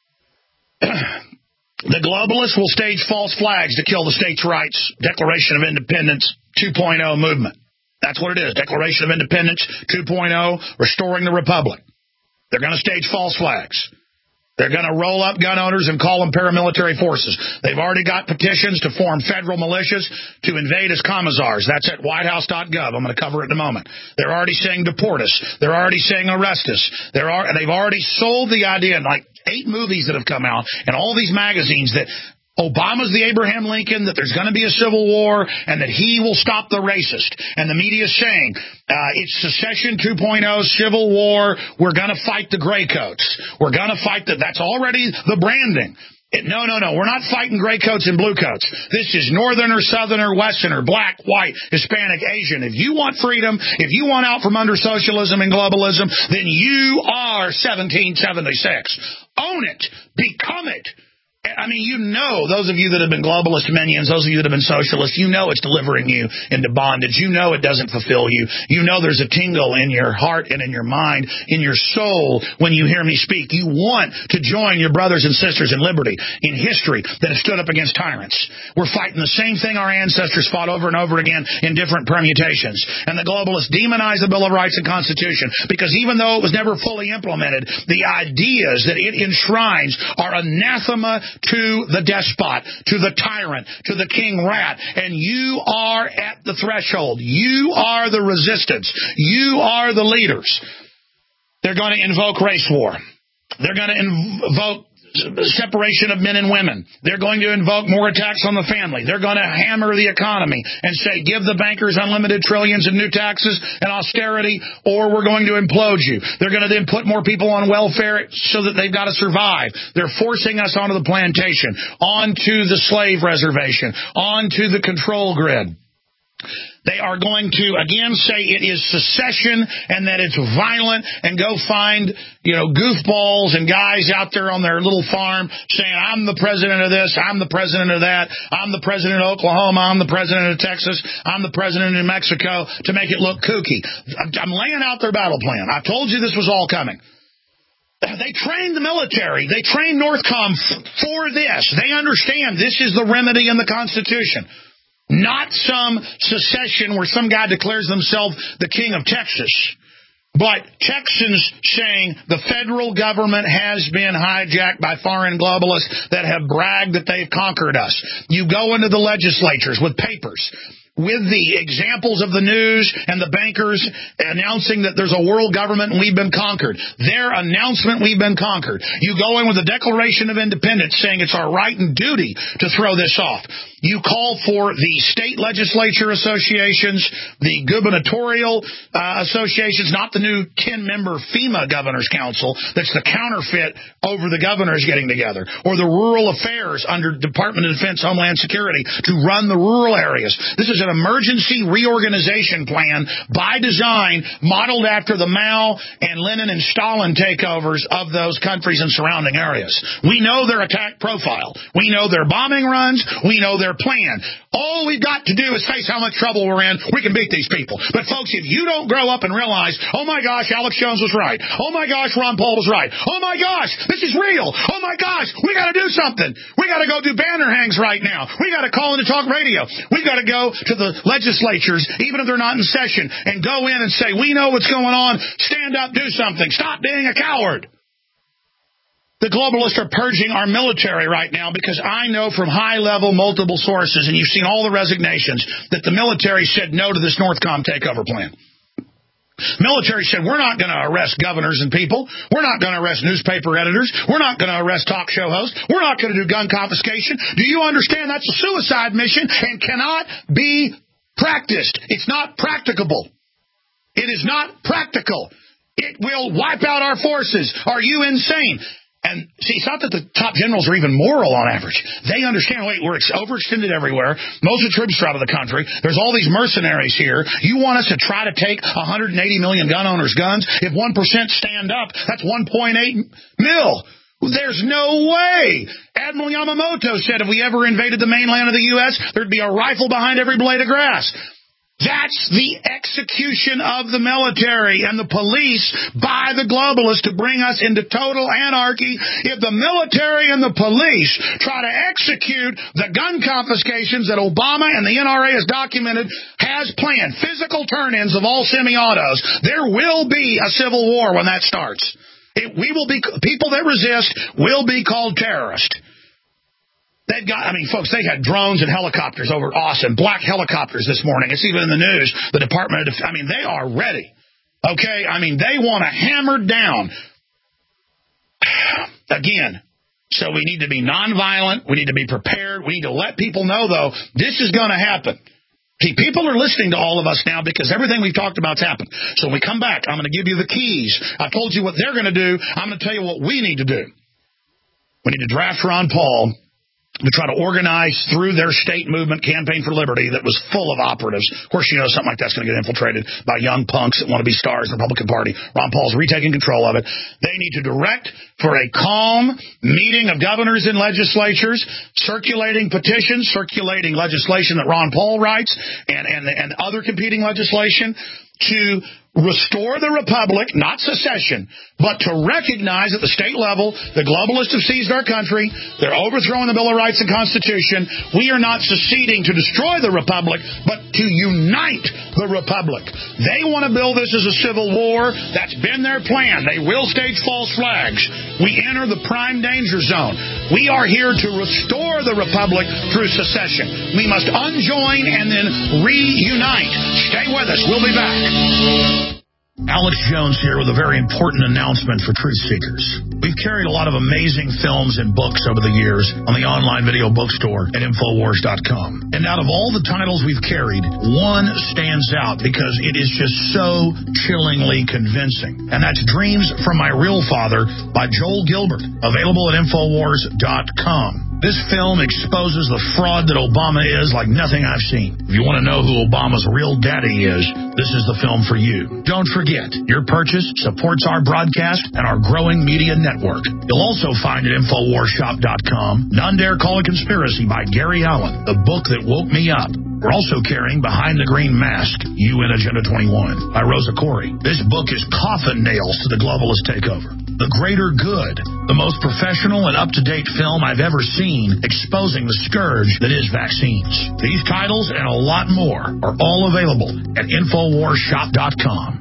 The globalists will stage false flags to kill the states' rights Declaration of Independence 2.0 movement. That's what it is. Declaration of Independence 2.0, restoring the republic. They're going to stage false flags. They're going to roll up gun owners and call them paramilitary forces. They've already got petitions to form federal militias to invade as commissars. That's at whitehouse.gov. I'm going to cover it in a moment. They're already saying deport us. They're already saying arrest us. They've already sold the idea in like 8 movies that have come out and all these magazines that Obama's the Abraham Lincoln, that there's going to be a civil war, and that he will stop the racist. And the media is saying, it's secession 2.0, civil war, we're going to fight the gray coats. We're going to fight that's already the branding. No, we're not fighting gray coats and blue coats. This is northerner, southerner, westerner, black, white, Hispanic, Asian. If you want freedom, if you want out from under socialism and globalism, then you are 1776. Own it. Become it. I mean, those of you that have been globalist minions, those of you that have been socialists, it's delivering you into bondage. It doesn't fulfill you. There's a tingle in your heart and in your mind, in your soul when you hear me speak. You want to join your brothers and sisters in liberty, in history, that have stood up against tyrants. We're fighting the same thing our ancestors fought over and over again in different permutations. And the globalists demonize the Bill of Rights and Constitution because even though it was never fully implemented, the ideas that it enshrines are anathema to the despot, to the tyrant, to the king rat, and you are at the threshold. You are the resistance. You are the leaders. They're going to invoke race war. They're going to invoke separation of men and women. They're going to invoke more attacks on the family. They're going to hammer the economy and say, give the bankers unlimited trillions in new taxes and austerity, or we're going to implode you. They're going to then put more people on welfare so that they've got to survive. They're forcing us onto the plantation, onto the slave reservation, onto the control grid. They are going to, again, say it is secession and that it's violent and go find, goofballs and guys out there on their little farm saying, I'm the president of this, I'm the president of that, I'm the president of Oklahoma, I'm the president of Texas, I'm the president of New Mexico, to make it look kooky. I'm laying out their battle plan. I told you this was all coming. They trained the military. They trained Northcom for this. They understand this is the remedy in the Constitution. Not some secession where some guy declares himself the king of Texas, but Texans saying the federal government has been hijacked by foreign globalists that have bragged that they've conquered us. You go into the legislatures with papers, with the examples of the news and the bankers announcing that there's a world government and we've been conquered. Their announcement, we've been conquered. You go in with a Declaration of Independence saying it's our right and duty to throw this off. You call for the state legislature associations, the gubernatorial associations, not the new 10-member FEMA Governor's Council that's the counterfeit over the governors getting together, or the rural affairs under Department of Defense, Homeland Security to run the rural areas. This is an emergency reorganization plan by design, modeled after the Mao and Lenin and Stalin takeovers of those countries and surrounding areas. We know their attack profile. We know their bombing runs. We know their plan. All we've got to do is face how much trouble we're in. We can beat these people. But folks, if you don't grow up and realize, oh my gosh, Alex Jones was right. Oh my gosh, Ron Paul was right. Oh my gosh, this is real. Oh my gosh, we got to do something. We got to go do banner hangs right now. We got to call into talk radio. We got to go to the legislatures, even if they're not in session, and go in and say, we know what's going on. Stand up, do something. Stop being a coward. The globalists are purging our military right now because I know from high-level multiple sources, and you've seen all the resignations, that the military said no to this Northcom takeover plan. Military said, we're not going to arrest governors and people. We're not going to arrest newspaper editors. We're not going to arrest talk show hosts. We're not going to do gun confiscation. Do you understand that's a suicide mission and cannot be practiced? It's not practicable. It is not practical. It will wipe out our forces. Are you insane? And see, it's not that the top generals are even moral on average. They understand, wait, we're overextended everywhere. Most of the troops are out of the country. There's all these mercenaries here. You want us to try to take 180 million gun owners' guns? If 1% stand up, that's 1.8 mil. There's no way. Admiral Yamamoto said if we ever invaded the mainland of the U.S., there'd be a rifle behind every blade of grass. That's the execution of the military and the police by the globalists to bring us into total anarchy. If the military and the police try to execute the gun confiscations that Obama and the NRA has documented has planned, physical turn-ins of all semi-autos, there will be a civil war when that starts. People that resist will be called terrorists. Folks, they had drones and helicopters over Austin, black helicopters this morning. It's even in the news. The Department of Defense, they are ready. Okay? They want to hammer down. Again, so we need to be nonviolent. We need to be prepared. We need to let people know, though, this is going to happen. See, people are listening to all of us now because everything we've talked about has happened. So when we come back, I'm going to give you the keys. I told you what they're going to do. I'm going to tell you what we need to do. We need to draft Ron Paul to try to organize through their state movement, Campaign for Liberty, that was full of operatives. Of course, something like that's going to get infiltrated by young punks that want to be stars in the Republican Party. Ron Paul's retaking control of it. They need to direct for a calm meeting of governors and legislatures, circulating petitions, circulating legislation that Ron Paul writes, and other competing legislation to restore the republic, not secession, but to recognize at the state level the globalists have seized our country. They're overthrowing the Bill of Rights and Constitution. We are not seceding to destroy the republic, but to unite the republic. They want to build this as a civil war. That's been their plan. They will stage false flags. We enter the prime danger zone. We are here to restore the republic through secession. We must unjoin and then reunite. Stay with us. We'll be back. Alex Jones here with a very important announcement for truth seekers. We've carried a lot of amazing films and books over the years on the online video bookstore at Infowars.com. And out of all the titles we've carried, one stands out because it is just so chillingly convincing. And that's Dreams from My Real Father by Joel Gilbert, available at Infowars.com. This film exposes the fraud that Obama is like nothing I've seen. If you want to know who Obama's real daddy is, this is the film for you. Don't forget, your purchase supports our broadcast and our growing media network. You'll also find at InfoWarsShop.com None Dare Call a Conspiracy by Gary Allen, the book that woke me up. We're also carrying Behind the Green Mask, UN Agenda 21, by Rosa Corey. This book is coffin nails to the globalist takeover. The Greater Good, the most professional and up-to-date film I've ever seen exposing the scourge that is vaccines. These titles and a lot more are all available at InfoWarsShop.com.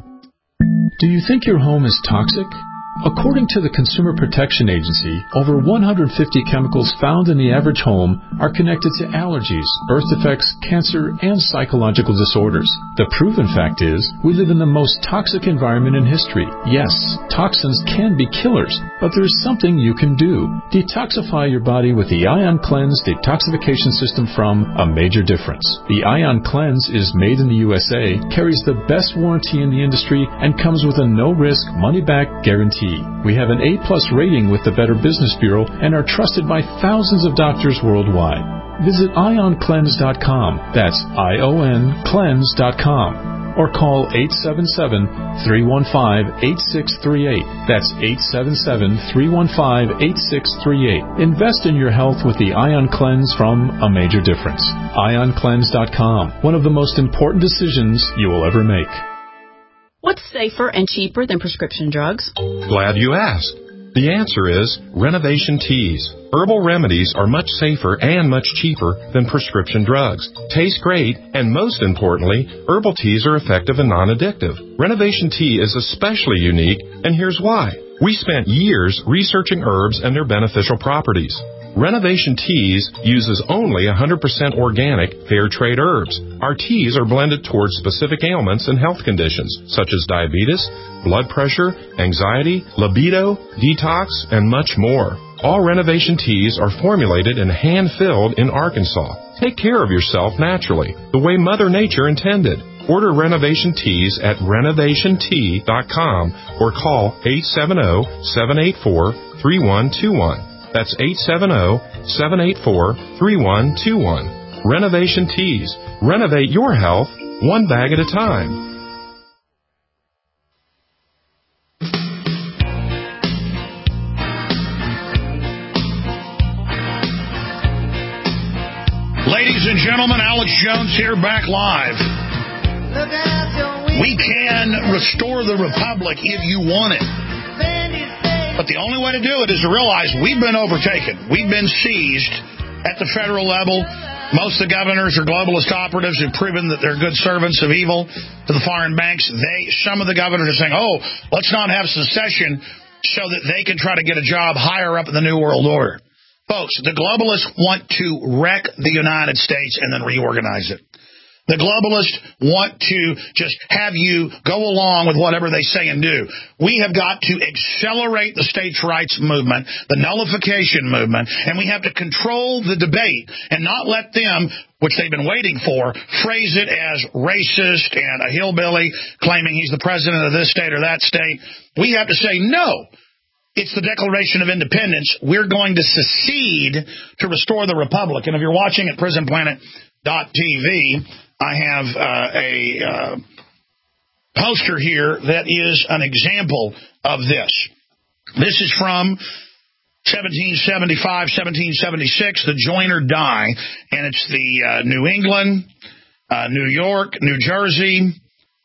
Do you think your home is toxic? According to the Consumer Protection Agency, over 150 chemicals found in the average home are connected to allergies, birth defects, cancer, and psychological disorders. The proven fact is, we live in the most toxic environment in history. Yes, toxins can be killers, but there's something you can do. Detoxify your body with the Ion Cleanse detoxification system from A Major Difference. The Ion Cleanse is made in the USA, carries the best warranty in the industry, and comes with a no-risk, money-back guarantee. We have an A+ rating with the Better Business Bureau and are trusted by thousands of doctors worldwide. Visit IonCleanse.com. That's IonCleanse.com. Or call 877-315-8638. That's 877-315-8638. Invest in your health with the Ion Cleanse from A Major Difference. IonCleanse.com. One of the most important decisions you will ever make. What's safer and cheaper than prescription drugs? Glad you asked. The answer is Renovation Teas. Herbal remedies are much safer and much cheaper than prescription drugs. Taste great, and most importantly, herbal teas are effective and non-addictive. Renovation Tea is especially unique, and here's why. We spent years researching herbs and their beneficial properties. Renovation Teas uses only 100% organic, fair trade herbs. Our teas are blended towards specific ailments and health conditions, such as diabetes, blood pressure, anxiety, libido, detox, and much more. All Renovation Teas are formulated and hand-filled in Arkansas. Take care of yourself naturally, the way Mother Nature intended. Order Renovation Teas at renovationtea.com or call 870-784-3121. That's 870-784-3121. Renovation Teas. Renovate your health one bag at a time. Ladies and gentlemen, Alex Jones here, back live. We can restore the republic if you want it. But the only way to do it is to realize we've been overtaken. We've been seized at the federal level. Most of the governors are globalist operatives who've proven that they're good servants of evil to the foreign banks. Some of the governors are saying, let's not have secession so that they can try to get a job higher up in the New World Order. Folks, the globalists want to wreck the United States and then reorganize it. The globalists want to just have you go along with whatever they say and do. We have got to accelerate the states' rights movement, the nullification movement, and we have to control the debate and not let them, which they've been waiting for, phrase it as racist and a hillbilly claiming he's the president of this state or that state. We have to say, no, it's the Declaration of Independence. We're going to secede to restore the republic. And if you're watching at prisonplanet.tv, I have a poster here that is an example of this. This is from 1775, 1776, the Join or Die, and it's the New England, New York, New Jersey,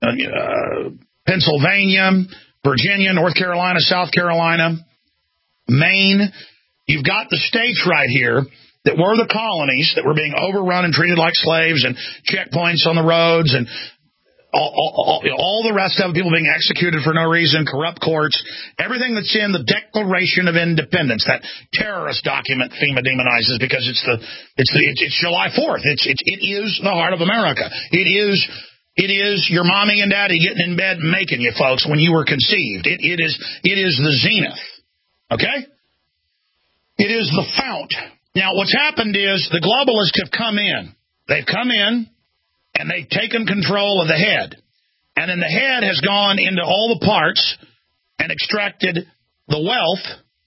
Pennsylvania, Virginia, North Carolina, South Carolina, Maine. You've got the states right here that were the colonies that were being overrun and treated like slaves and checkpoints on the roads and all the rest of it, people being executed for no reason, corrupt courts, everything that's in the Declaration of Independence, that terrorist document FEMA demonizes because it's July 4th. It is the heart of America. It is your mommy and daddy getting in bed and making you folks when you were conceived. It is the zenith. Okay? It is the fount. Now, what's happened is the globalists have come in. They've come in, and they've taken control of the head. And then the head has gone into all the parts and extracted the wealth,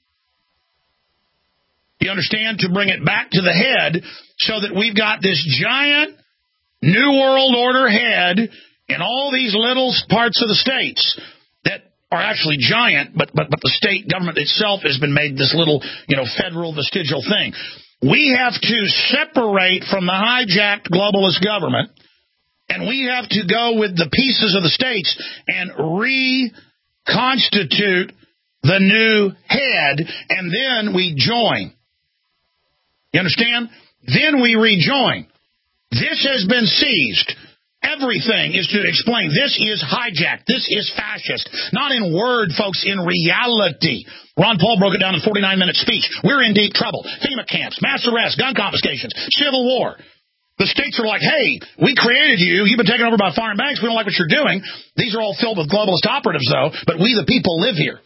you understand, to bring it back to the head so that we've got this giant New World Order head in all these little parts of the states that are actually giant, but the state government itself has been made this little, federal vestigial thing. We have to separate from the hijacked globalist government, and we have to go with the pieces of the states and reconstitute the new head, and then we join. You understand? Then we rejoin. This has been seized. Everything is to explain. This is hijacked. This is fascist. Not in word, folks, in reality. Ron Paul broke it down in a 49-minute speech. We're in deep trouble. FEMA camps, mass arrests, gun confiscations, civil war. The states are like, hey, we created you. You've been taken over by foreign banks. We don't like what you're doing. These are all filled with globalist operatives, though, but we the people live here.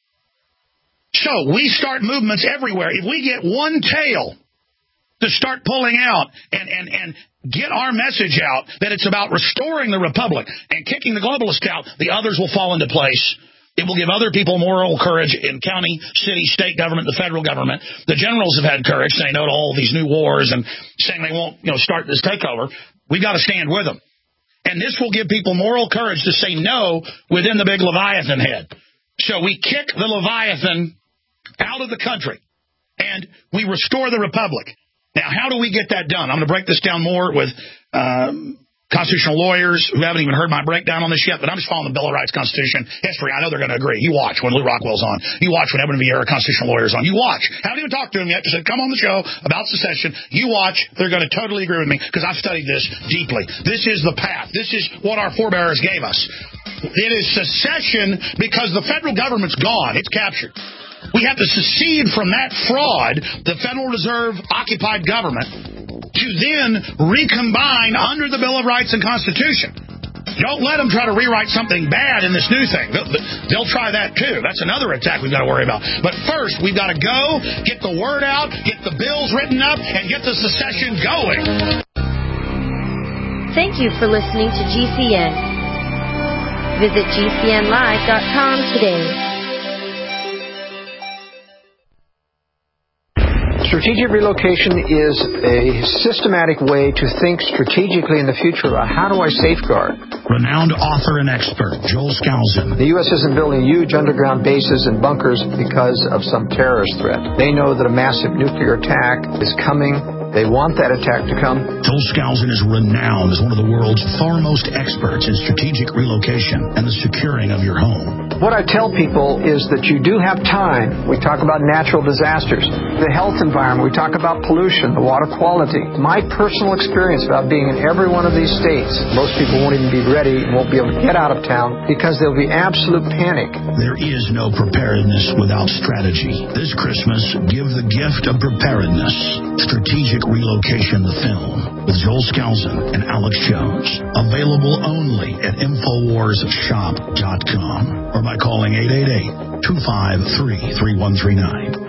So we start movements everywhere. If we get one tail to start pulling out and get our message out that it's about restoring the republic and kicking the globalists out, the others will fall into place. It will give other people moral courage in county, city, state government, the federal government. The generals have had courage saying no to all these new wars and saying they won't start this takeover. We've got to stand with them. And this will give people moral courage to say no within the big Leviathan head. So we kick the Leviathan out of the country and we restore the republic. Now, how do we get that done? I'm going to break this down more with constitutional lawyers who haven't even heard my breakdown on this yet, but I'm just following the Bill of Rights, Constitution, history. I know they're going to agree. You watch when Lou Rockwell's on. You watch when Edwin Vieira, constitutional lawyer's on. You watch. Haven't even talked to him yet. Just said, come on the show about secession. You watch. They're going to totally agree with me because I've studied this deeply. This is the path. This is what our forebears gave us. It is secession because the federal government's gone. It's captured. We have to secede from that fraud, the Federal Reserve occupied government, to then recombine under the Bill of Rights and Constitution. Don't let them try to rewrite something bad in this new thing. They'll try that too. That's another attack we've got to worry about. But first, we've got to go, get the word out, get the bills written up, and get the secession going. Thank you for listening to GCN. Visit GCNlive.com today. Strategic relocation is a systematic way to think strategically in the future about how do I safeguard. Renowned author and expert, Joel Skousen. The U.S. isn't building huge underground bases and bunkers because of some terrorist threat. They know that a massive nuclear attack is coming, They want that attack to come. Joel Skousen is renowned as one of the world's foremost experts in strategic relocation and the securing of your home. What I tell people is that you do have time. We talk about natural disasters, the health environment. We talk about pollution, the water quality. My personal experience about being in every one of these states, most people won't even be ready and won't be able to get out of town because there'll be absolute panic. There is no preparedness without strategy. This Christmas, give the gift of preparedness. Strategic Relocation, the film, with Joel Skousen and Alex Jones. Available only at InfoWarsShop.com or by calling 888-253-3139.